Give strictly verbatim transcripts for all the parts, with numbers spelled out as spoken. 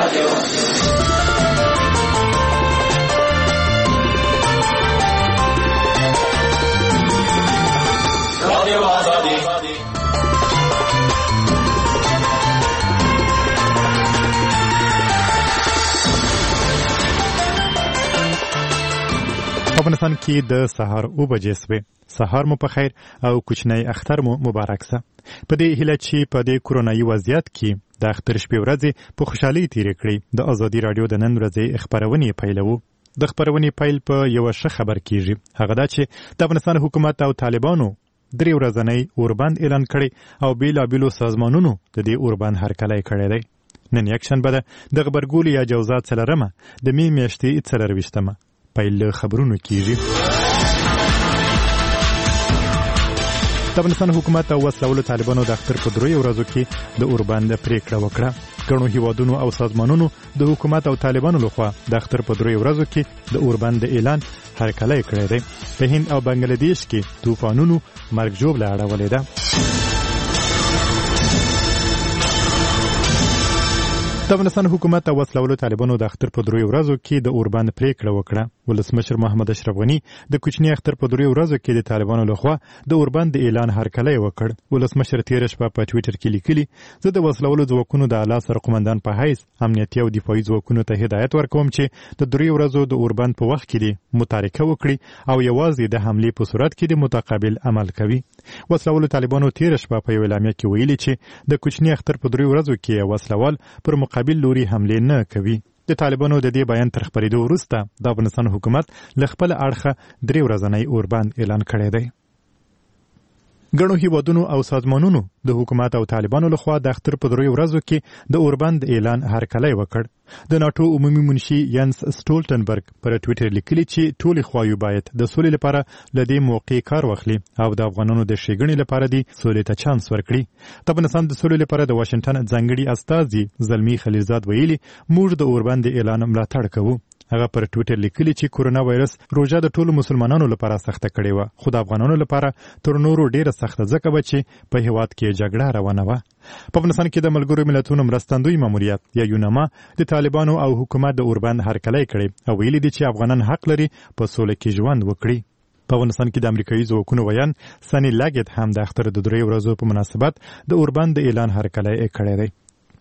افغانستان کې د سهار او بجې سوې. سهار مو په خیر او کوچنی اختر مو مبارک سه. په دې هیله چې په دې کورونایي وضعیت کې د اختر شپې ورځې په خوشحالۍ تیرې کړې. د ازادي راډیو د نن ورځې خپرونې پیلوو. د خپرونې پیل په یو ښه خبر کیږي. هغه دا چې د افغانستان حکومت او طالبانو درې ورځنی اوربند اعلان کړی او بیلابیلو سازمانونو د دې اوربند هرکلی کړی دی. نن یکشنبه ده د غبرګولي یا جوزا څلرمه د مې میاشتې څلرویشتمه. پیل خبرونه کیږي. د افغانستان حکومت او وسلهوالو طالبانو د اختر په دریو ورځو کې د اوربند پریکړه وکړه. ګڼو هیوادونو او سازمانونو د حکومت او طالبانو لخوا د اختر په دریو ورځو کې د اوربند اعلان هرکلی کړی دی. په هند او بنگلادیش کې طوفانونو مرګ ژوبله اړولې ده. د افغانستان حکومت او وسلهوالو طالبانو د اختر په دریو ورځو کې د اوربند پریکړه وکړه. ولسمشر محمد اشرف غني د کوچني اختر په دریو ورځو کې د طالبانو لخوا د اوربند اعلان هرکلی وکړ. ولسمشر تیر شپه په ټویټر کې لیکلي، زه د وسلهوالو ځواکونو د اعلی سرقومندان په حیث امنیتي او دفاعي ځواکونو ته هدایت ورکوم چې د دریو ورځو د اوربند په وخت کې متارکه وکړي او یوازې د حملې په صورت کې د متقابل عمل کوي. وسلهوالو طالبانو تیر شپه په یو اعلامیه کې ویلي چې د کوچني اختر په دریو ورځو کې وسلوال پر مقابل لوري حملې نه کوي. د طالبانو د دې بیان تر خپرېدو وروسته د افغانستان حکومت له خپل اړخه درې ورځنی اوربند اعلان کړی دی. ګڼو هیوادونو او سازمانونو د حکومت او طالبانو لخوا د اختر په دریو ورځو کې د اوربند اعلان هرکلی وکړ. د ناټو عمومي منشي ینس سټولټنبرګ پر ټویټر لیکلي چې ټولې خواوې باید د سولې لپاره له دې موقع کار واخلي او د افغانانو د ښېګڼې لپاره دې سولې ته چانس ورکړي. د افغانستان د سولې لپاره د واشنګټن ځانګړي استازي زلمي خلیلزاد ویلي، موږ د اوربند اعلان ملاتړ کوو. هغه پر ټویټر لیکلي چې کورونا وایرس روژه د ټولو مسلمانانو لپاره سخته کړې وه، خو د افغانانو لپاره تر نورو ډیره سخته ځکه وه چې په هیواد کې جګړه روانه وه. په افغانستان کې د ملګرو ملتونو مرستندوی ماموریت یا یونما د طالبانو او حکومت د اوربند هرکلی کړی او ویلي دي چې افغانان حق لري په سوله کې ژوند وکړي. په افغانستان کې د امریکایي ځواکونو ویان سني لاګټ هم د اختر د دریو ورځو په مناسبت د اوربند د اعلان هرکلی کړی دی.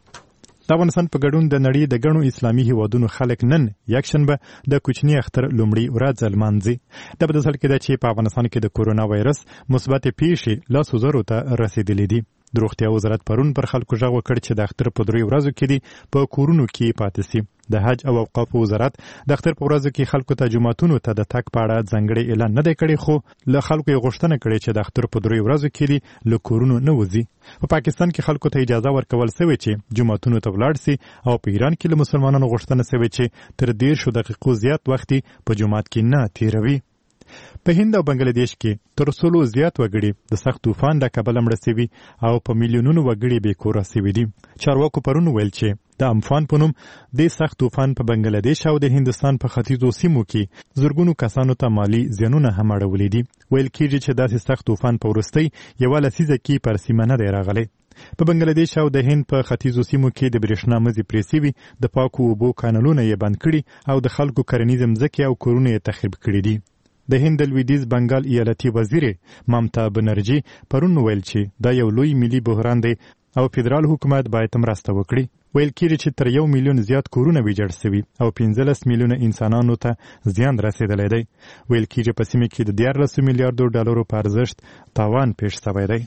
د افغانستان په ګډون د نړۍ د ګڼو اسلامي هیوادونو خلک نن یکشنبه د کوچني اختر لومړۍ ورځ لمانځي. د په داسې کې ده چې په افغانستان کې د کورونا وایرس مثبت پیښې لسو زرو ته رسیدلې دي. د روغتیا وزارت پرون پر خلکو غږ وکړ چې د اختر په دریو ورځو کې دي په کورونو کې پاتې سي. د حج او اوقافو وزارت د اختر په ورځو کې خلکو ته جوماتونو ته د تګ په اړه ځانګړی اعلان نه دی کړی، خو له خلکو یې غوښتنه کړې چې د اختر په دریو ورځو کې دي له کورونو نه وځي. په پاکستان کې خلکو ته اجازه ورکول سوې چې جوماتونو ته ولاړ سي او په ایران کې له مسلمانانو غوښتنه سوې چې تر دیرشو دقیقو زیات وخت په جومات کې نه تیروي. په هند او بنگلادیش کې تر سلو زیات وګړي د سخت طوفان له کبله مړه سوي او په میلیونونو وګړي بې کوره سوي دي. چارواکو پرون ویل چې د امفان په نوم د سخت طوفان په بنگلادیش او د هندستان په ختیځو سیمو کې زرګونو کسانو ته مالی زیانونه هم اړولي دي. ویل کېږي چې داسې سخت طوفان په وروستۍ یوه لسیزه کې پر سیمه نه دی راغلی. په بنگلادیش او د هند په ختیځو سیمو کې د برېښنا مزي پرې سوي، د پاکو اوبو کانالونه یې بند کړي او د خلکو کرنیزې مځکې او کورونه یې تخریب کړي دي. د هند د لویدیځ بنګال ایالتي وزیر ممتا بنرجي پرون ویل چې دا یو لوی ملي بحران دی او فدرال حکومت باید مرسته وکړي. ویل کېږي چې تر یو میلیون زیات کورونه ویجاړ سوي او پنځلس میلیونه انسانانو ته زیان رسېدلی دی. ویل کېږي په سیمه کې د دیارلسو میلیاردو ډالرو په ارزښت تاوان پیښ سوی دی.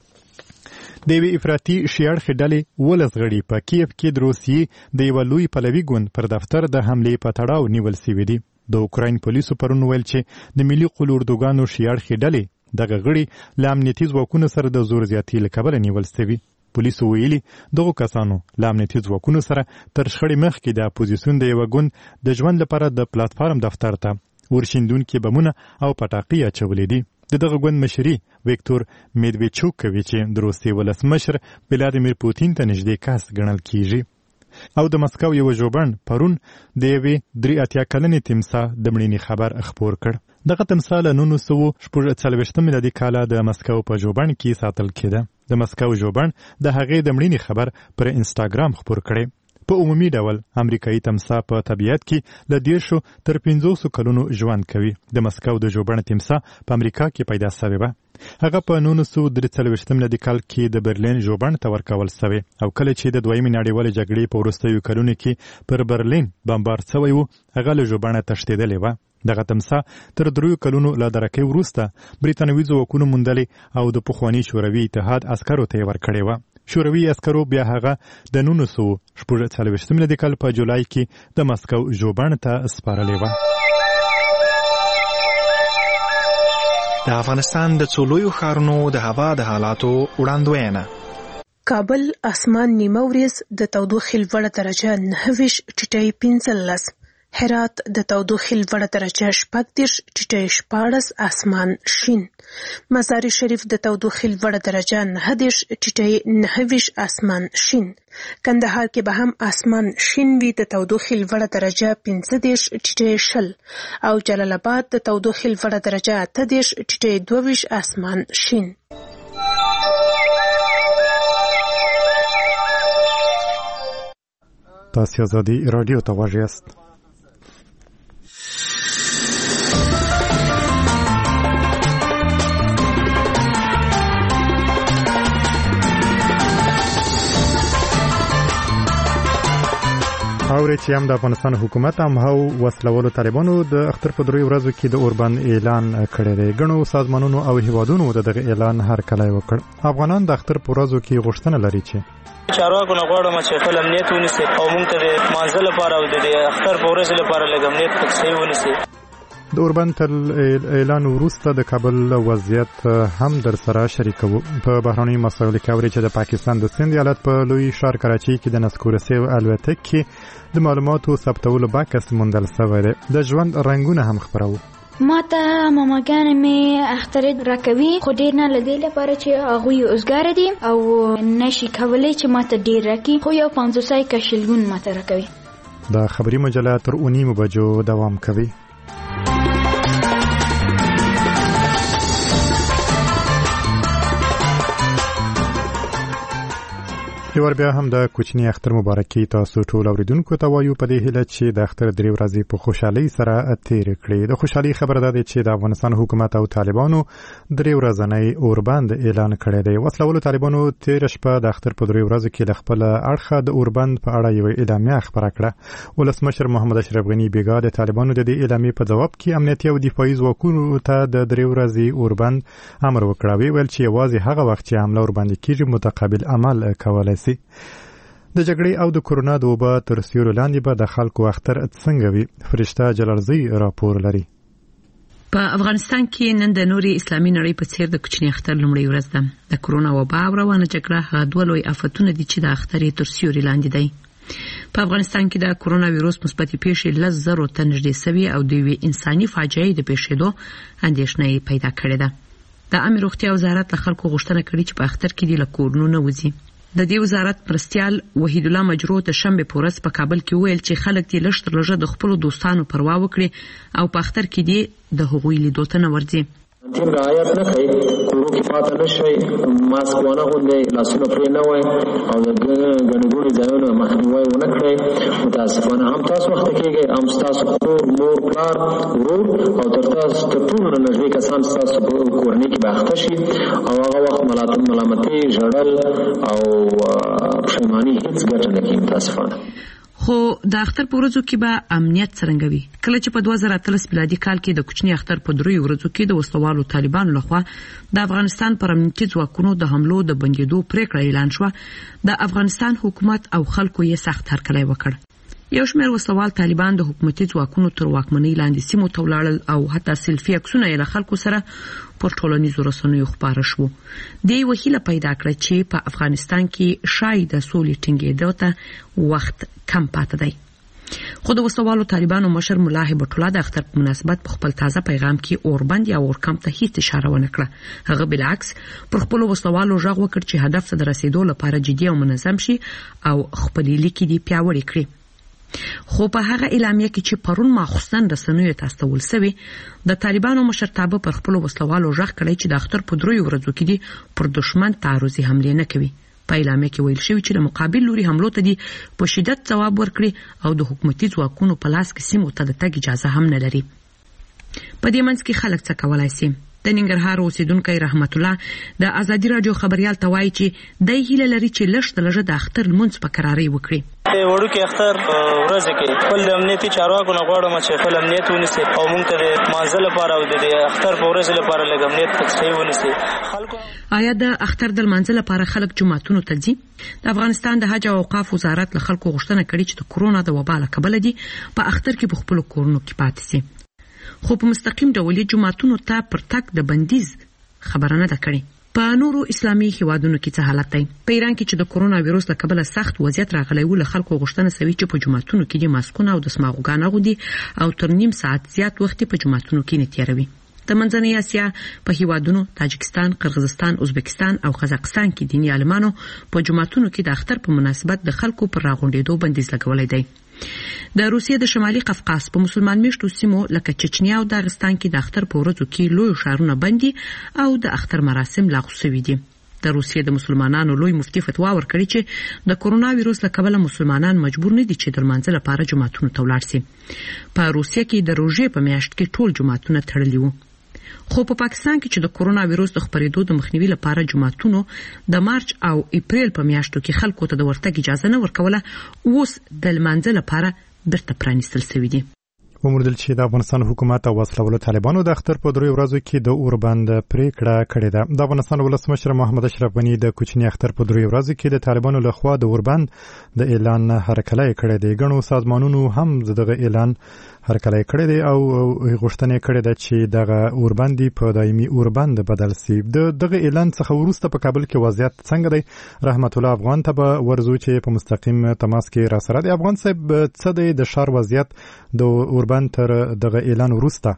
د یوې افراطي شیاړخې ډلې ولس غړي په کیف کې د روسیې د یوه لوی پلوي ګوند پر دفتر د حملې په تړاو نیول سوي دي. د اوکراین پولیسو پرون ویل چې د ملي قلوردوګانو شیاړخې ډلې دغه غړي له امنیتي ځواکونو سره د زور زیاتي له کبله نیول سوي. پولیسو ویلي دغو کسانو له امنیتي ځواکونو سره تر شخړې مخکې د اپوزیسیون د یوه ګوند د ژوند لپاره د پلاتفارم دفتر ته ورشیندونکي بمونه او پټاقۍ اچولې دي. د دغه ګوند مشري ویکتور میدویچوک کوي چې د روسیې ولسمشر ولادیمیر پوتین ته نږدې کس ګڼل کیږي. او د مسکو یو ژوبڼ پرون د یوې درې اتیا کلنې تمساح د مړینې خبر خپور کړ. دغه تمساح له نولس سوه شپږ څلوېښتم میلادي کاله د مسکو په ژوبڼ کې ساتل کېده. د مسکو ژوبڼ د هغې د مړینې خبر پر انسټاګرام خپور کړی. په عمومي ډول امریکایي تمساح په طبیعت کې له دیرشو تر پنځوسو کلونو ژوند کوي. د مسکو د ژوبڼ تمساح په امریکا کې پیدا شوی و. هغه په نولس سوه درې څلوېښتم میلادي کال کې د برلین ژوبڼ ته ورکول شوی او کله چې د دویمې نړیوالې جګړې په وروستیو کلونو کې پر برلین بمبار شوی و هغه له ژوبڼه تښتېدلی و. دغه تمساح تر دریو کلونو له درکې وروسته برېټانوي ځواکونو موندلې او د پخواني شوروي اتحاد عسکرو ته یې ورکړې وه. شوروي عسکرو بیا هغه د نولس سوه شپږ څلوېښتم میلادي کال په جولای کې د مسکو ژوبڼ ته سپارلې وه. د افغانستان د څو لویو ښارونو د هوا د حالاتو وړاندوینه. کابل اسمان نیمه ورځ د تودوخې لوړه درجه نهه ویشت ټیټی پنځلس، هرات د تودوخې لوړه درجه شپږ دېرش ټیټی شپاړس اسمان شین، مزار شریف د تودوخې لوړه درجه نهه دېرش ټیټی نهه ویشت اسمان شین، کندهار کې به هم اسمان شین وي د تودوخې لوړه درجه پنځه دېرش ټیټی شل او جلال آباد د تودوخې لوړه درجه اته دېرش ټیټی دوه ویشت اسمان شین. تاسو آزادي رادیو ته غوږ یاست. اوري چې هم د افغانستان حکومت هم هو وسلوالو طالبانو د اختر په دریو ورځو کې د اوربند اعلان کړی دی. ګڼو سازمانونو او هیوادونو د دغه اعلان هرکلی وکړ. افغانان د اختر په ورځو کې غوښتنه لري چې چارواکو نه غواړم چې خپل امنیت ونیسي او موږ ته د مانځه لپاره او د اختر په ورځ لپاره لږ امنیت پکې ونیسي. د اوربند تر اعلان وروسته د کابل وضعیت هم در سره شریکو. په بهرنۍ مسایلو کې اوري چې د پاکستان د سند ایالت په لوی ښار کراچۍ کې د نسکورسي الوتکې د معلوماتو ثبتولو بکس موندل شوی دی. د ژوند رنګونه هم خپرو. ما ته ماماګانې مې اختر راکوي خو ډېر نه له دې لپاره چې هغوی اوزګاره دي او نشي کولی چې ما ته ډېر راکړي، خو یو پنځوسای که شلګون ما ته راکوي. د خبري مجله تر اوه نیمو بجو دوام کوي. یو ور بیا هم د کوچنی اختر مبارکي تاسو ټول اوریدونکو ته وایو په دې هیله چې د اختر درې ورځې په خوشحالۍ سره تیر کړئ. د خوشحالۍ خبره ده چې د افغانستان حکومت او طالبانو درې ورځنی اوربند اعلان کړی دی. وسلوالو طالبانو تیر شپه د اختر په درې ورځو کې د خپل اړخه د اوربند په اړه یو اعلامیه خبره کړه. ولسمشر محمد اشرف غنی بیګا د طالبانو د دې اعلامیې په جواب کې امنیتي او دفاعي ځواکونو ته د درې ورځې اوربند امر وکړ. ویل چې یوازې هغه وخت چې حمله ورباندې کیږي متقابل عمل کولای شي. د جګړې او د کورونا د وبا تر سیوري لاندې به د خلکو اختر څنګه وي؟ فرشته جلالزی راپور لري. په افغانستان کې نن د نوري اسلامي نړۍ په څیر د کوچني اختر لومړی ورځ ده. د کورونا وبا او روانه جګړه هغه دوه لوی آفتونه دي چې د اختر تر سیوري لاندې دي. په افغانستان کې د کورونا وایروس مثبت پیښې لس زره ته نږدې شوي او د یوې انساني فاجعې د پیښېدو اندېښنه پیدا کړې ده. د عامه روغتیا وزارت له خلکو غوښتنه کړې چې په اختر کې د کورونو نه وځي. د دې وزارت مرستیال وحید الله مجروح د شنبه په ورځ په کابل کې ویل چې خلک دې لږ تر لږه د خپل دوستانو پروا وکړي او په اختر کې دې د هغوی لیدو ته نه ورځي. تیم رعایت نه کوي، کورو کې پاتې نه شي، ماسک ونه غوندې، لاسونه پرې نه وای او د ګڼې ګوڼې ځایونو مخنیوی ونه کړئ. متاسفانه هم تاسو وخت کېږئ، هم ستاسو کور، مور، پلار، ورور او تر تاسو تر ټولو نه نږدې کسان ستاسو په کورنۍ کې به اخته شي او هغه وخت ملامتۍ، ژړل او پښیماني هېڅ ګټه نه کوي متاسفانه. خو د اختر په ورځو کې به امنیت څرنګه وي؟ کله چې په دوه زره اتلس میلادي کال کې د کوچني اختر په دریو ورځو کې د وسلوالو طالبانو لخوا د افغانستان پر امنیتي ځواکونو د حملو د بندېدو پریکړه اعلان شوه، د افغانستان حکومت او خلکو یې سخت هرکلی وکړ. یو شمېر وسلوال طالبان د حکومتي ځواکونو تر واکمنۍ لاندې سیمو ته ولاړل او حتی سیلفي عکسونه یې له خلکو سره پر ټولنیزو رسنیو خپاره شو. دې یوه هیله پیدا کړه چې په افغانستان کې شاید د سولې ټینګېدو ته وخت کم پاتې دی. خو د وسلوالو طالبانو مشر ملا هیبت الله د اختر په مناسبت په خپل تازه پیغام کې اوربند یا اورکم ته هیڅ اشاره ونه کړه. هغه بالعکس پر خپل وسلوالو غږ وکړ چې هدف ته د رسیدو لپاره جدي او منظم شي او خپل لیکي دی پیاوړی کړي. خو په هغه اعلامیه کې چې پرون ماخصن رسنیو ته استول شوی، د طالبانو مشرتابه پر خپل وسلوالو غږ کړی چې د اختر په دریو ورځو کې دي پر دشمن تعرضي حمله نه کوي. په اعلامیه کې ویل شوی چې د مقابل لوري حملو ته دي په شدت ځواب ورکړي او د حکومتي ځواکونو په لاس کې سیمو ته د تګ اجازه هم نه لري. په دې منځ کې خلک څه کولای شي؟ د ننګرهار اوسیدونکی رحمت الله د ازادي راډیو خبريال ته وایي چې د هیله لري چې لږ د لږه د اختر لمونځ په قراري وکړي. وړوکی اختر ورځ کې خپل د امنیتي چارواکو نه غواړم چې خپل امنیت ونیسي او موږ ته د مانځه لپاره او د اختر په ورځ لپاره لږ امنیت پکې صحیح ونیسي. خلکو آیا د اختر د لمانځه لپاره خلک جوماتونو ته ځي؟ د افغانستان د حج او اوقاف وزارت له خلکو غوښتنه کړې چې د کورونا د وبا له کبله دي په اختر کې په خپلو کورونو کې پاتې شي. خو په مستقیم ډول جوماتونو ته پر تک د بندیز خبره نه ده کړې. په نورو اسلامي هیوادونو کې څه حالت دی؟ په ایران کې چې د کورونا وایروس له کبله سخت وضعیت راغلی و، له خلکو غوښتنه شوې چې په جوماتونو کې د ماسکونه او دستماغوګان اغوندي او تر نیم ساعت زیات وخت په جوماتونو کې نه تیروي. د منځنۍ اسیا په هیوادونو تاجکستان، قرغیزستان، ازبکستان او قزاقستان کې دیني عالمانو په جوماتونو کې د اختر په مناسبت د خلکو پر راغونډېدو بندیز لګولی دی. د روسیې د شمالي قفقاز په مسلمان میشتو سیمو لکه چچنیا او داغستان کې د اختر په ورځو کې لوی ښارونه بندي او د اختر مراسم لغوه شوي دي. د روسیې د مسلمانانو لوی مفتي فتوا ورکړې چې د کورونا وایروس له کبله مسلمانان مجبور نه دي چې د لمانځه لپاره جوماتونو ته ولاړ شي. په روسیې کې د روژې په میاشت کې ټول جوماتونه تړلي وو. خو په پاکستان کې چې د کورونا وایروس د خپرېدو د مخنیوي لپاره جوماتونو د مارچ او اپریل په میاشتو کې خلکو ته د ورتګ اجازه نه ورکوله، اوس د لمانځه لپاره بیرته پرانیستل شوي دي. وموندل چې د افغانستان حکومت او وسلهوالو طالبانو د اختر په دریو ورځو کې د اوربند پریکړه کړې ده. د افغانستان ولسمشر محمد اشرف غني د کوچني اختر په دریو ورځو کې د طالبانو لخوا د اوربند د اعلان هرکلی کړی دی. ګڼو سازمانونو هم دغه اعلان هرکلی کړی دی او غوښتنه کړې ده چې دغه اوربند په دایمي اوربند بدل شي. د دغه اعلان څخه وروسته په کابل کې وضعیت څنګه دی؟ رحمت الله افغان ته به ورزو چې په مستقیم تماس کې را سره دی. افغان صاحب څه دی د شهر وضعیت د اوربند تر دغه اعلان وروسته؟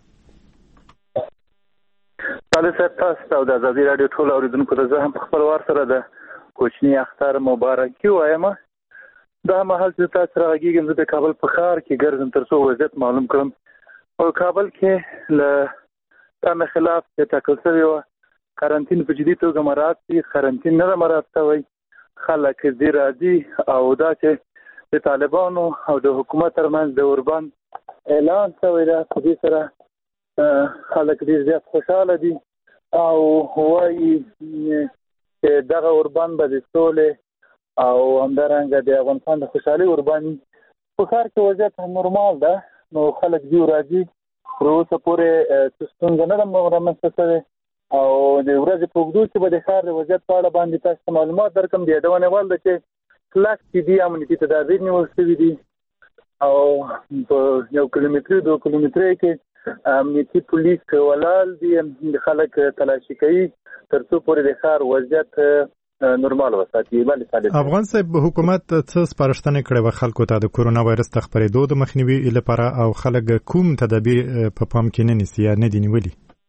طالب صاحب تاسو او د ازادي راډیو ټول اوریدونکو ته زه هم په خپل وار سره د کوچني اختر مبارکي وایم. دا مهال چې تاسو راغږیږم زه د کابل په ښار کې ګرځم تر څو وضعیت معلوم کړم. او کابل کې له تم خلاف چې ټاکل شوی و کارانتین په جدي توګه مراعات شي. کارانتین نه مراعات شوی، خلک دې راځي او دا چې د طالبانو او د حکومت ترمنځ د اوربند اعلان شوی ده، په دې سره خلک ډېر زیات خوشحاله دي او وایي چې دغه اوربند به د سولې او همدارنګه د افغانستان د خوشحالۍ اوربند. په ښار کې وضعیت نورمال ده، نو خلک ځي راځي. تر اوسه پورې څه ستونزه نه ده رامنځته شوې او د ورځې په اوږدو کې به د ښار د وضعیت په اړه باندې تاسو ته معلومات درکړم. د یادونې وړ ده چې کلک جدي امنیتي تدابیر نیول شوي دي او په یو کیلومتر دوه کیلومتر کې امنیتي پولیس ولاړ دي، خلک تلاشي کوي تر څو پورې د ښار وضعیت نورمال وساتي. افغان صاحب حکومت څه سپارښتنه کړې و خلکو ته د کورونا وایرس د خپرېدو د مخنیوي لپاره او خلک کوم تدابیر په پام کې نه نیسي یا نه دي نیولي؟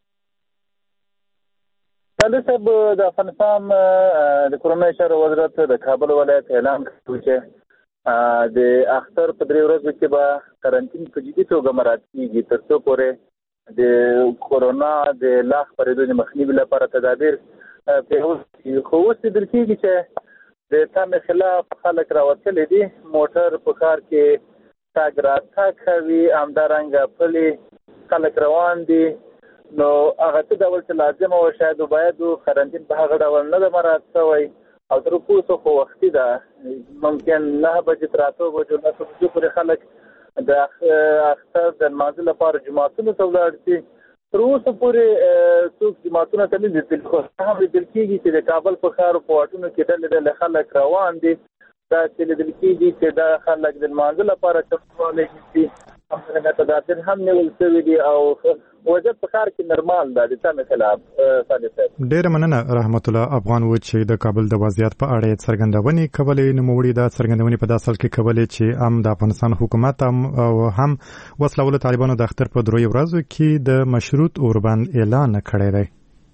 طالب صاحب د افغانستان د کورونا اشاره وزارت د کابل ولایت اعلان کړی چې د اختر په درې ورځو کې به کارانتین په جدي توګه مراعات کیږي تر څو پورې د کورونا د لا خپرېدو د مخنیوي لپاره تدابیر په خو اوس لیدل کېږي چې د تمې خلاف خلک راوتلي دي. موټر په ښار کې تګ راتګ کوي، همدارنګه پلي خلک روان دي. نو هغه څه ډول چې لازم او شاید باید کارانتین په هغه ډول نه ده مراعات شوی او تر اوسه خو وختي ده. ممکن نه بجې تر اته بجو نه بجو پورې خلک د اختر د لمانځه لپاره جوماتونو ته ولاړ شي. تر اوسه پورې څوک جوماتونه ته نه دي تللي، خو هم لیدل کېږي چې د کابل په ښار په واټونو کې ډلې ډلې خلک روان دي. دا چې لیدل کېږي چې دا خلک د لمانځه لپاره چمتووالی نیسي. همدارنګه تدابیر هم نیول شوي دي او وضعیت په ښار کې نورمال ده د تمې خلاف. ډېره مننه رحمت الله افغان و چې د کابل د وضعیت په اړه څرګندونې کولې. نوموړي دا څرګندونې په داسې حال کې کولې چې هم د افغانستان حکومت او هم وسلهوالو طالبانو د اختر په دریو ورځو کې د مشروط اوربند اعلان کړی دی.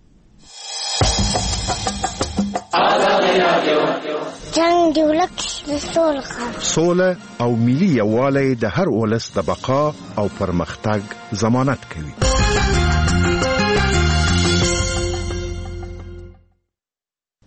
جنگ دی ولک د سوله سوله او ملي یووالی د هر ولس د بقا او پرمختګ ضمانت کوي.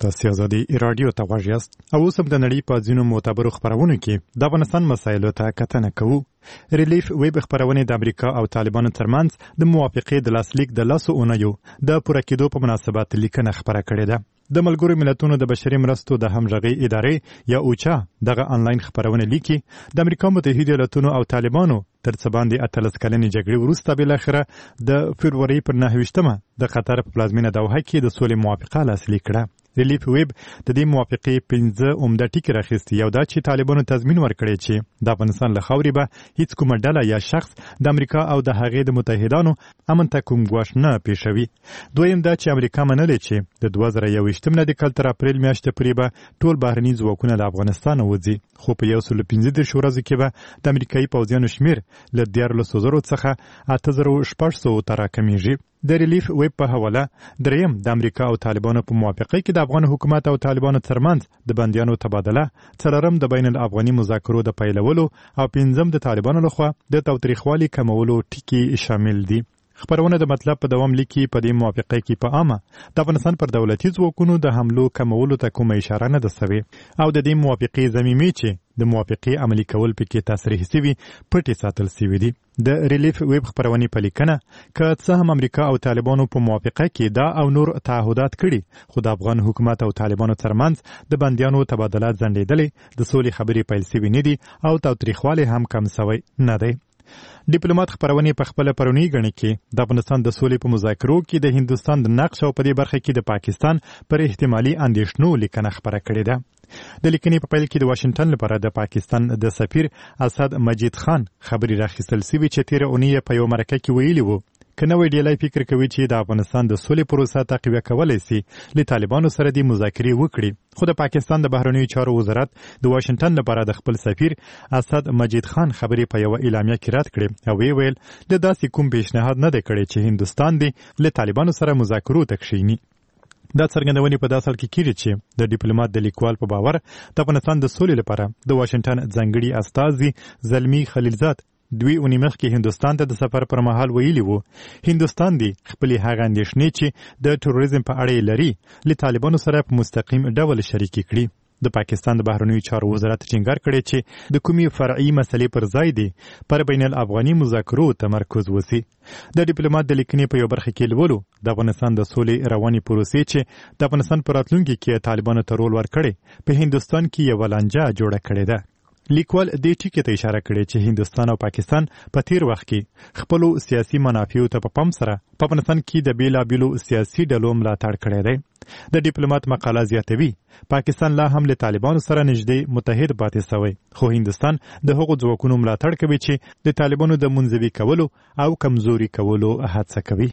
تاسو آزادي رادیو ته غواړئ او اوس هم د نړۍ په ځینو معتبرو خبرونو کې د افغانستان مسایلو ته کتنه کوو. ریلیف ویب خبرونه د امریکا او طالبانو ترمنځ د موافقې د لاسلیک د لاسو اونیو د پوره کېدو په مناسبت لیکنه خبره کړې ده. د ملګرو ملتونو د بشري مرستو د همغږۍ ادارې یا اوچا دغه انلاین خبرونه لیکي د امریکا متحده ایالاتونو او طالبانو تر څه باندې اتلس کلنې جګړې وروسته بالاخره د فبروري پر نهه ویشتمه د قطر په پلازمینه دوحه کې د سولې موافقه لاسلیک کړه. ریلیف ویب د دې موافقې پنځه عمده ټکي راخیستي. یو دا چې طالبانو تضمین ورکړی چې د افغانستان له خاورې به هیڅ کومه ډله یا شخص د امریکا او د هغې د متحدانو امن ته کوم ګواښ نه پیښوي. دویم دا چې امریکا منلې چې د دوه زره یوویشتم نه د کال تر اپریل میاشتې پورې به ټول بهرني ځواکونه له افغانستانه وځي، خو په یو سل پنځه دېرش ورځو کې به د امریکایي پوځیانو شمېر له دیارلسو زرو څخه اته زره شپږ سوو ته راکمیږي. د ریلیف ویب په حواله دریم د امریکا او طالبانو په موافقه کې د افغان حکومت او طالبانو ترمنځ د بندیانو تبادله، څلورم د بین الافغاني مذاکرو د پیلولو او پنځم د طالبانو لخوا د تاوتریخوالي کمولو ټکي شامل دي. خبرونه د مطلب په دوام لیکي په دې موافقه کې په عامه د افغانستان پر دولتي ځواکونو د حملو کمولو ته کومه اشاره نه ده سوې او د دې موافقې ضمیمې چې د موافقې عملي کول پکې تصریح سوي پټې ساتل سوي دي. د ریلیف ویب خبرونې په لیکنه که څه هم امریکا او طالبانو په موافقه کې دا او نور تعهدات کړي، خو د افغان حکومت او طالبانو ترمنځ د بندیانو تبادله ځنډېدلې، د سولې خبرې پیل سوي نه دي او تاوتریخوالی هم کم سوی نه دی. ډیپلوماټ خبرونه په خپل پرونی غني کې د افغانستان د سولې په مذاکرو کې د هندستان د نقش او په دې برخه کې د پاکستان پر احتمالي اندېښنو لیکنه خبره کړې ده. د لیکنې په پیل کې د واشنگټن لپاره د پاکستان د سفیر اسد مجید خان خبري راخیستل سوي چې تیر اونۍ په یو مرکه کې ویلي وو که نوې ډیلای فکر کوي چې د افغانستان د سولې پروسه تقویه کولای شي له طالبانو سره د مذاکرې وکړي، خو د پاکستان د بهرنیو چارو وزارت د واشنگټن لپاره د خپل سفیر اسد مجید خان خبرې په یو اعلامیه کې رد کړې او ویل د داسې کوم پیشنهاد نه دی کړی چې هندستان دی له طالبانو سره مذاکرو ته کښیني. دا څرګندونې په داسې حال کې کیږي چې د ډیپلوماټ د لیکوال په باور د افغانستان د سولې لپاره د واشنگټن ځانګړي استازي زلمی خلیلزاد دوی اونۍ مخکې هندستان ته د سفر پر مهال ویلي وو هندستان دی خپلې هغه اندېښنې چې د تروریزم په اړه یې لري له طالبانو سره په مستقیم ډول شریکې کړي. د پاکستان د بهرنیو چارو وزارت ټینګار کړی چې د کومې فرعي مسلې پر ځای دی پر بین الافغاني مذاکرو تمرکز وسی. د ډیپلوماټ د لیکنې په یو برخه کې لولو د افغانستان د سولې رواني پروسې چې د افغانستان پر راتلونکي کې طالبانو ته رول ورکړي په هندستان کې یو لانجه جوړه کړې ده. لیکوال دې ټکي ته اشاره کړې چې هندستان او پاکستان په تیر وخت کې خپل سیاسي منافعو ته په پام سره په افغانستان کې د بیلابیلو سیاسي ډلو ملاتړ کړی دی. د ډیپلوماټ مقاله زیاتوي پاکستان لا هم له طالبانو سره نږدې متحد پاتې شوی، خو هندستان د هغو ځواکونو ملاتړ کوي چې د طالبانو د منځوي کولو او کمزوري کولو هڅه کوي.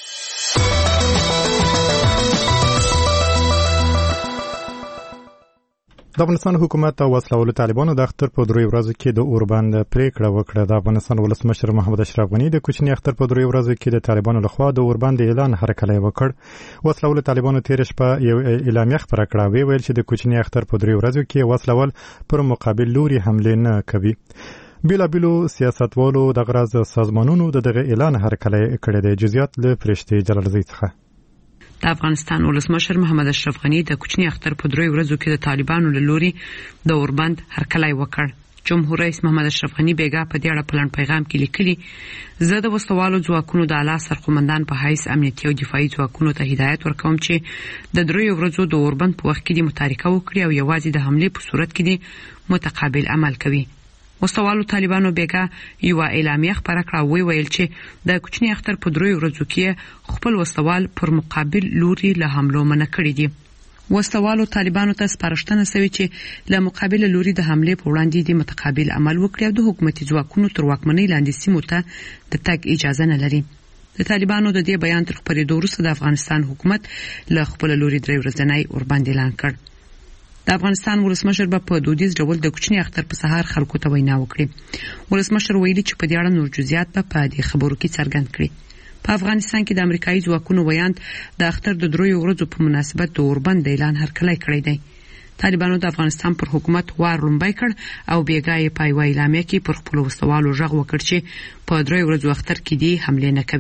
د افغانستان حکومت او وسلوالو طالبانو د اختر په دروي ورځو کې د اوربند پریکړه وکړه. د افغانستان ولسمشر محمد اشرف غني د کوچني اختر په دروي ورځو کې د طالبانو لخوا د اوربند اعلان هرکلی وکړ. وسلوالو طالبانو تیر شپه یو اعلامیه خبره کړه، ویل چې د کوچني اختر په دروي ورځو کې وسلوال پر مقابل لوري حمله نه کوي. بیلابیلو سیاستوالو د غراز سازمانونو دغه اعلان هرکلی کړی دی. جزئیات له فرشتي جلالزی څخه. د افغانستان ولسمشر محمد اشرف غني د کوچني اختر په دروي ورځو کې د طالبانو له لوري د اوربند هرکلی وکړ. جمهور رئیس محمد اشرف غني بیګا په دې اړه پلان پیغام کې لیکلي، زه د وسوالو ځواکونو د اعلی سرقومندان په حیث امنیتي او دفاعي ځواکونو ته هدایت ورکوم چې د دروي ورځو د اوربند په وخت کې د متارکه وکړي او یوازې د حمله په صورت کې د متقابل عمل کوي. وسوالو طالبانو بیګا یو اعلامیه خبره کړه، ویل چې د کوچني اختر په دروي ورځو کې خپل وسوال پر مقابل لوري له حملو منع کړی دي. وسوالو طالبانو ته سپارښتنه شوې چې له مقابل لوري د حمله په وړاندې د متقابل عمل وکړي او د حکومتي ځواکونو تر واکمنۍ لاندې سیمو ته د تګ اجازه نه لري. د طالبانو د دې بیان تر خبرېدو وروسته د افغانستان حکومت له خپل لوري درې ورځنی اوربند اعلان کړ. د افغانستان ولسمشر په دودیز ډول د کوچني اختر په سهار خلکو ته وینا وکړي. ولسمشر ویلي چې په دې اړه نور جزئیات په دې خبرو کې څرګند کړي. په افغانستان کې د امریکایي ځواکونو ویاند د اختر د دروي ورځو په مناسبت د اوربند اعلان هرکلی کړی دی. طالبانو د افغانستان پر حکومت وار لومبای کړ او بیګا یې په یو اعلامیه کې پر خپل وسوالو غږ وکړ چې په دروي ورځو اختر کې دی حمله نه کوي.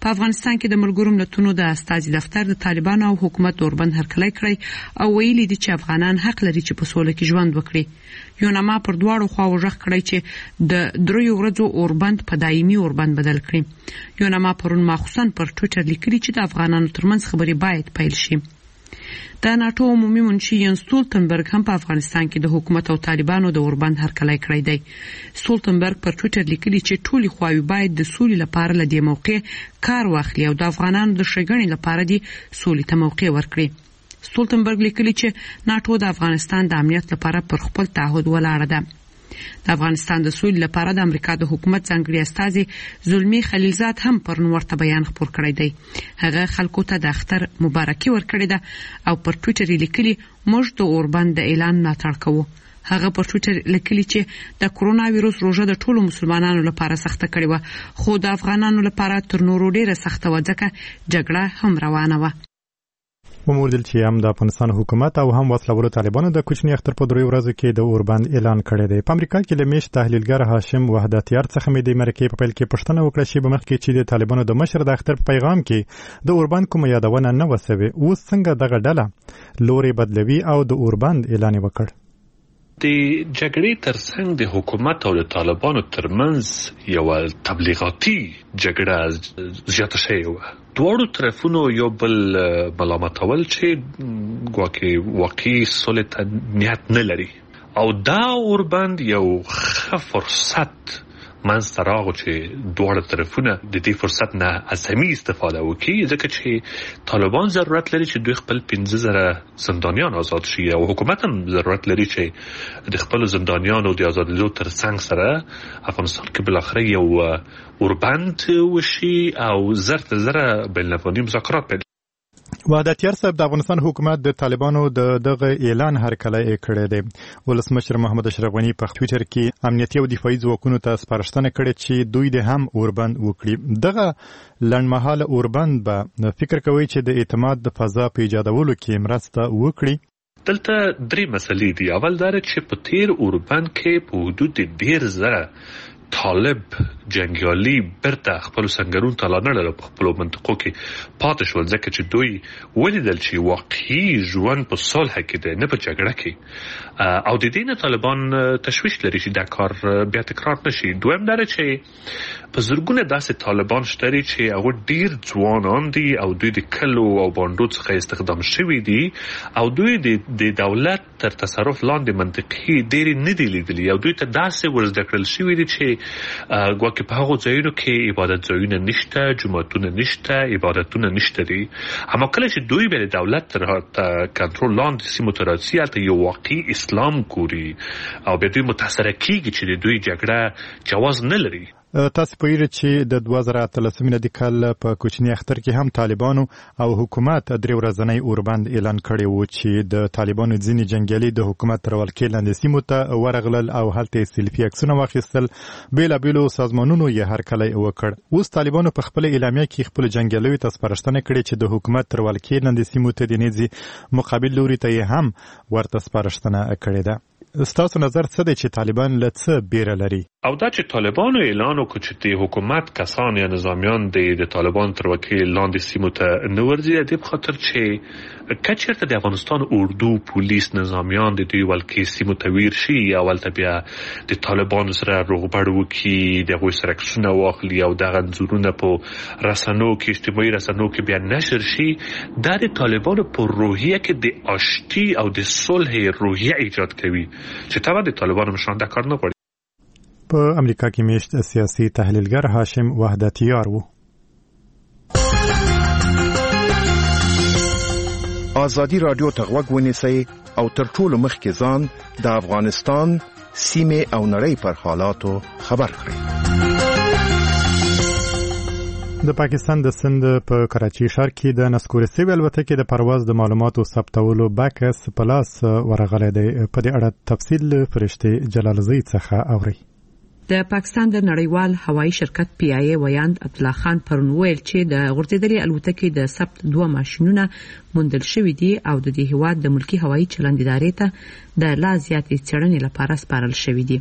په افغانستان کې د ملګرو ملتونو د استازي دفتر د طالبانو او حکومت اوربند هرکلی کړی او ویلي دي چې افغانان حق لري چې په سوله کې ژوند وکړي. یوناما پر دواړو خواو ژغ کړی چې د دریو ورځو اوربند په دایمي اوربند بدل کړي. یوناما پرون مخصوصا پر ټویټر لیکلي چې د افغانانو ترمنځ خبرې باید پیل شي. د ناتو عمومي منشي ین ستولتنبرګ هم په افغانستان کې د حکومت او طالبانو د اوربند هرکلی کړی دی. ستولتنبرګ پر ټویټر لیکلي چې ټولي خواوې باید د سولې لپاره له دې موقع کار واخلي او د افغانانو د ښېګڼې لپاره دې سولې ته موقع ورکړي. ستولتنبرګ لیکلي چې ناتو د افغانستان د امنیت لپاره پر خپل تعهد ولاړه ده. د افغانستان د سولې لپاره د امریکا د حکومت ځانګړي استازي زلمی خلیلزاد هم پرون ورته بیان خپور کړی دی. هغه خلکو ته د اختر مبارکي ورکړې ده او پر ټویټر لیکلي موږ د اوربند د اعلان ملاتړ کوو. هغه پر ټویټر لیکلي چې د کرونا وایروس روژه د ټولو مسلمانانو لپاره سخته کړې وه، خو د افغانانو لپاره تر نورو ډیره سخته وه ځکه جګړه هم روانه وه. وموردل چې هم د افغانستان حکومت او هم وسلوالو طالبانو د کوچني اختر په دریو ورځو کې د اوربند اعلان کړی دی. په امریکا کې د میش تحلیلګر هاشم وحدتیار څخه مې د مرکې په پیل کې پوښتنه وکړه چې په مخ کې چې د طالبانو د مشر د اختر په پیغام کې د اوربند کومه یادونه نه وسوي، اوس څنګه دغه ډله لوري بدلوي او د اوربند اعلان وکړ. د جګړې ترڅنګ د حکومت او د طالبانو ترمنځ یو تبلیغاتي جګړه زیاته شوې وه. دواړو طرفونو یو بل ملامتول چې ګواکې واقعي سولې ته نیت نه لري او دا اوربند یو ښه فرصت منځته راغو چې دواړه طرفونه د دې فرصت نه عظمي استفاده وکړي، ځکه چې طالبان ضرورت لري چې دوی خپل پنځه زره زندانیان آزاد شي او حکومت هم ضرورت لري چې د خپل زندانیانو د آزادېدو ترڅنګ سره افغانستان کې بالاخره یو اوربند وشي او زر تر زره بین الافغاني مذاکرات پیل. وحدتیار صاحب، د افغانستان حکومت د طالبانو د دغه اعلان هرکلی کړی دی. ولسمشر محمد اشرف غني په ټویټر کې امنیتي او دفاعي ځواکونو ته سپارښتنه کړې چې دوی د هم اوربند وکړي. دغه لنډمهاله اوربند به فکر کوي چې د اعتماد د فضا په ایجادولو کې مرسته وکړي. دلته درې مسلې دي. اول دا چې په تیر اوربند کې په حدود ډیر زره طالب جنگیالي برته خپل سنگرون ته لاندل په خپل منطقو کې پاتې شول، ځکه چې دوی ولیدل چې واقعي ژوند په صلح کې دی نه په جګړه کې، او د دې نه طالبان تشویش لري چې دا کار بیا تکرار نشي. دویم دا چې په زرګونه داسې طالبان شته چې هغه ډیر ځوانان دي او دوی د کلو او باندو څخه استخدام شوي دي او دوی د دولت تر تصرف لاندې منطقي ډیر نه دي لیدلي او دوی ته داسې ورزده کړل شوي دي چې ګواکې په هغو ځایونو کې عبادت ځایونه نشته، جوماتونه نشته، عبادتونه نشته دي. اما کله چې دوی به د دولت تر کنټرول لاندې سیمو ته راځي هلته یو واقعي اسلام ګوري او بیا دوی متاثره کېږي چې د دوی جګړه جواز نه لري. تاسو پوهیږئ چې د دوه زره اتلسم میلادي کال په کوچني اختر کې هم طالبانو او حکومت درې ورځنی اوربند اعلان کړی و چې د طالبانو ځینې جنګیالي د حکومت تر ولکې لاندې سیمو ته ورغلل او هلته سیلفي عکسونه واخیستل. بېلابېلو سازمانونو یې هرکلی وکړ. اوس طالبانو په خپله اعلامیه کې خپلو جنګیالیو ته سپارښتنه کړې چې د حکومت تر ولکې لاندې سیمو ته د نیزې مقابل لوري ته یې هم ورته سپارښتنه کړې ده. ستاسو نظر څه دی چې طالبان له څه بیره لري؟ او دا چې طالبانو اعلان وکړ چې د حکومت کسان یا نظامیان د طالبان تر ولکې لاندې سیمو ته نه ورځي، د دې په خاطر چې که چېرته د افغانستان اردو پولیس نظامیان د دوی ولکې سیمو ته ویر شي او هلته بیا د طالبانو سره روغبړ وکړي، د هغوی سره عکسونه واخلي او دغه انځورونه په رسنیو کې اجتماعي رسنیو کې بیا نشر شي، دا د طالبانو په روحیه کې د آشتي او د صلح روحیه ایجاد کوي چې طبعا د طالبانو مشران دا کار نه غواړي. په امریکا کې میشت سیاسي تحلیلګر هاشم وحدتیار و. آزادی رادیو ته غوږ ونیسئ او تر ټولو مخکې ځان د افغانستان سیمې او نړۍ پر حالاتو خبر کړئ. د پاکستان د سند په کراچي ښار کې د نسکوري سوي الوتکې د پرواز د معلوماتو ثبتولو بکس په لاس ورغلی دی. په دې اړه تفصیل فرشتې جلالزۍ څخه اورئ. د پاکستان د نړیوال هوایي شرکت پی آی ای ویاند عبدالله خان پرون ویل چې د غورځېدلې الوتکې د ثبت دوه ماشینونه موندل شوي دي او د دې هیواد د ملکی هوایي چلند ادارې ته د لا زیاتې څېړنې لپاره سپارل شوي دي.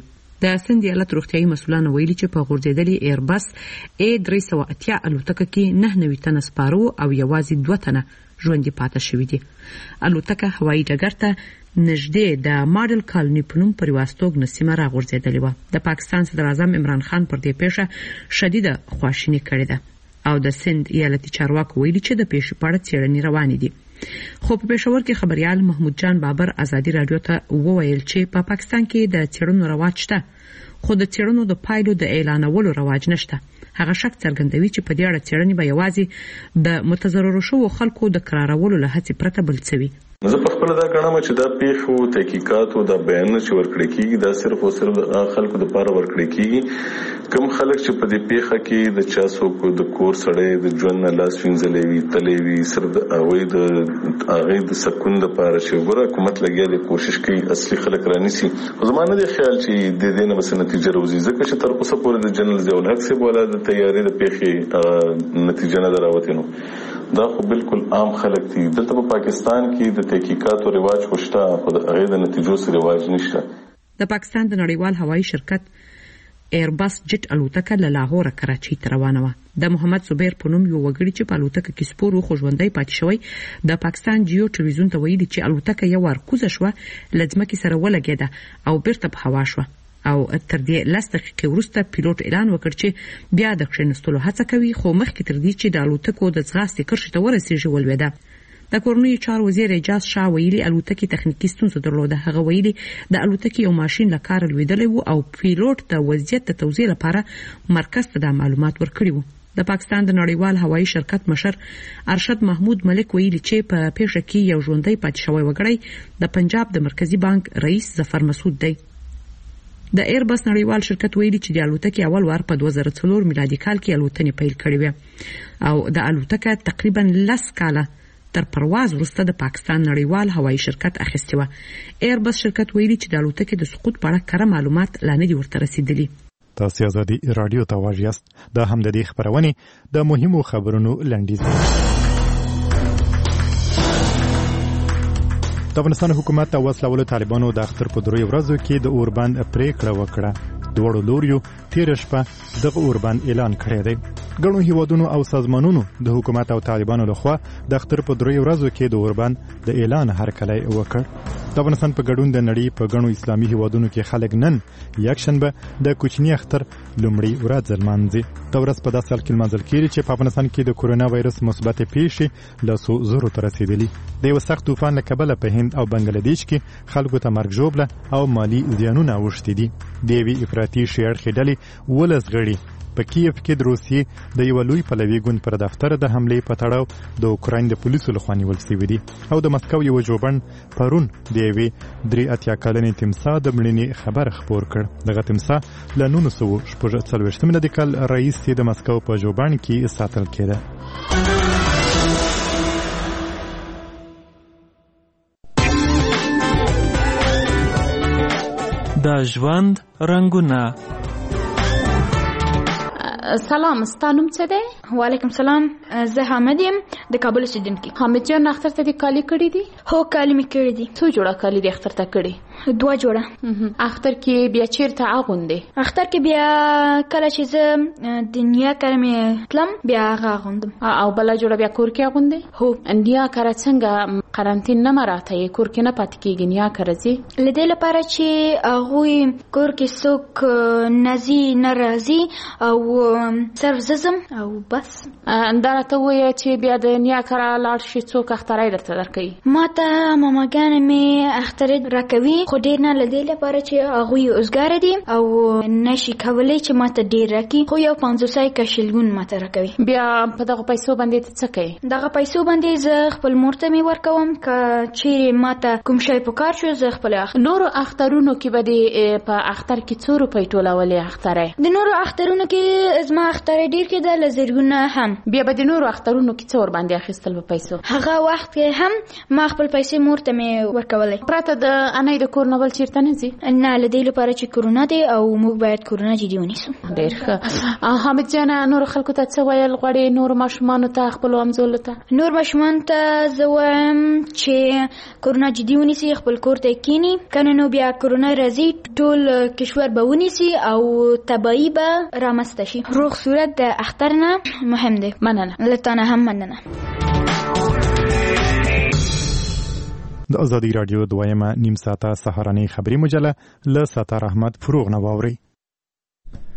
د سند ایالت روغتیايي مسؤلان ویلي چې په غورځېدلې ایربس ای درې سوه اتیا الوتکه کې نه نوي تنه سپاره او یوازې دوه تنه ژوندي پاتې شوي دي. الوتکه هوایي ډګر ته نږدې د ماډل کالوني په نوم پر یوه استوګنه سیمه راغورځېدلې وه. د پاکستان صدر اعظم عمران خان پر دې پیښه شدیده خواشیني کړې ده او د سند ایالتي چارواکو ویلي چې د پیښې په اړه څېړنې روانې دي. خو په پېښور کې خبريال محمود جان بابر ازادي رادیو ته وویل چې په پاکستان کې د څېړنو رواج شته خو د څېړنو د پایلو د اعلانولو رواج نشته. هغه شک څرګندوي چې په دې اړه څېړنې به یوازې د متضررو شوو خلکو د قرارولو له هڅې پرته بل څه وي. زه په خپل دا ګڼم چې دا پیښو تحقیقات او د بیان چې ورکړل کیږي دا صرف او صرف خلکو د لپاره ورکړل کیږي. کوم خلک چې په دې پیښه کې د چا څوک د کور سړی د ژوند نه لاس وینځلې وي تلې وي سر د هغوی د هغې د سکون لپاره چې وګوره حکومت لګیا دی کوشش کوي اصلي خلک رانیسي. خو زما نه دی خیال چې د دې نه بس نتیجه راوځي ځکه چې تر اوسه پورې د جنرال ضیاء الحق صاحب والا د تیارې د پیښې نتیجه نه راوته نو دا خو بالکل عام خلک دي. دلته په پاکستان کې د تحقیقات او رواج خوشته خو د هغې د نتیجو سره رواج نشته. د پاکستان د نړیوال هوایي شرکت ایربس جټ الوتکه له لاهور کراچۍ ته روانه وه. د محمد زبیر په نوم یو وګړي چې په الوتکه کې سپور و خو ژوندی پاتې شوی د پاکستان جیو ټلویزیون ته ویلي چې الوتکه یو وار کوزه شوه له ځمکې سره ولګېده او بیرته په هوا شوه او تر دې لس دقیقې وروسته پیلوټ اعلان وکړ چې بیا د کښېنستلو هڅه کوي خو مخکې تر دې چې د الوتکو د ځغاستې کرښې ته ورسېږي ولوېده. د کورنیو چارو وزیر اعجاز شاه ویلي الوتکې تخنیکي ستونزه درلوده. هغه ویلي د الوتکې یو ماشین له کاره لوېدلی و او پیلوټ د وضعیت د توضیح لپاره مرکز ته دا معلومات ورکړي وو. د پاکستان د نړیوال هوایي شرکت مشر ارشد محمود ملک ویلي چې په پیښه کې یو ژوندی پاتې شوی وګړی د پنجاب د مرکزی بانک رئیس ظفر مسعود دی. د ایربس نړیوال شرکت ویلي چې د الوتکې اول وار په دوه زره څلور میلادي کال کې الوتنې پیل کړې وې او د الوتکه تقریبا لس کاله تر پرواز وروسته د پاکستان نړیوال هوایي شرکت اخیستې وه. ایربس شرکت ویلي چې د الوتکې د سقوط په اړه کره معلومات لا نه دي ورته رسیدلي. تاسو ازادي رادیو ته واژ یاست. دا هم د دې خبرونې د مهمو خبرونو لنډیز. د افغانستان حکومت د وسلوالو طالبانو د اختر په دریو ورځو کې د اوربند پریکړه وکړه. دواړو لوریو تیر شپه دغه اوربند اعلان کړی دی. ګڼو هیوادونو او سازمانونو د حکومت او طالبانو لخوا د اختر په دریو ورځو کې د اوربند د اعلان هرکلی وکړ. د افغانستان په ګډون د نړۍ په ګڼو اسلامي هیوادونو کې خلک نن یکشنبه د کوچني اختر لومړۍ ورځ لمانځي. دا ورځ په داسې حال کې لمانځل کېږي چې په افغانستان کې د کورونا وایرس مثبتې پیښې له څو زرو ته رسېدلي. د یو سخت طوفان له کبله په هند او بنګلادیش کې خلکو ته مرګ ژوبله او مالي زیانونه اوښتي دي. د یوې افراطي شیعه اړخې ډلې ولس غړي په کیف کې د روسیې د یو لوی پلوي ګوند پر دفتر د حملې په تړاو د اوکراین د پولیسو لخوا نیول شوي دي او د مسکو یو ژوبڼ پرون د یوې درې اتیا کلنې تمساح د مړینې خبر خپور کړ. دغه تمساح له نولس سوه شپږ څلوېښتم میلادي کال راهیسې د مسکو په ژوبڼ کې ساتل کېده. د ژوند رنګونه. سلام، ستا نوم څه دی؟ وعلیکم سلام، زه حامد یم د کابل اوسیدونکي. حامد جان اختر ته دې کالي کړي دي؟ هو کالي مې کړي دي. څو جوړه کالي دې اختر ته کړي؟ دوه جوړه. اختر کې بیا چیرته اغوندې؟ اختر کې بیا کله چې زه د نیا کره مې تلم بیا هغه اغوندم. او بله جوړه بیا کور کې اغوندې؟ هو. نیا کره څنګه قرنطین نه مراته یې کور کې نه پاتې کېږي؟ نیا کره ځي له دې لپاره چې هغوی کور کې څوک نه ځي نه راځي او صرف ززم او بس. دا راته ووایه چې بیا د نیا کره لاړ شي څوک اختری درته درکوي؟ ما ته ماماګانې مې اختری راکوي خو ډېر نه، له دې لپاره چې هغوی اوزګاره دي او نشي کولی چې ما ته ډېر راکړي خو یو پنځوسای که شلګون ما ته راکوي. بیا په دغه پیسو باندې ته څه کوي؟ دغه پیسو باندې زه خپل مور ته مې ورکوم که چیرې ما ته کوم شی پکار شو زه خپل اخلم. نورو اخترونو کې به دې په اختر کې څو روپۍ ټولولې اختری؟ د نورو اخترونو کې زما اختری ډېر کېده له زرګونه هم. بیا به د نورو اخترونو کې څه ورباندې اخیستل په پیسو؟ هغه وخت کې هم ما خپل پیسې مور ته مې ورکولې. پرته د انۍ د کور کور نه بل چیرته نه ځي؟ نه، له دې لپاره چې کرونا دی او موږ باید کرونا جدي ونیسو. ډېر ښه. حامد جانه، نور خلکو ته څه ویل غواړې؟ نور ماشومانو ته، خپلو همزولو ته؟ نور ماشومان ته زه وایم چې کرونا جدي ونیسي، خپل کور ته کینی، کنه نو بیا کرونا راځي ټول کشور به ونیسي او تباهي به رامنځته شي. روغ صورت د اختر نه مهم دی. مننه. له تا نه هم مننه. د ازادي راډیو دویمه نیم ساعته سهارنۍ خبري مجله له ستار احمد فروغ نه واوري.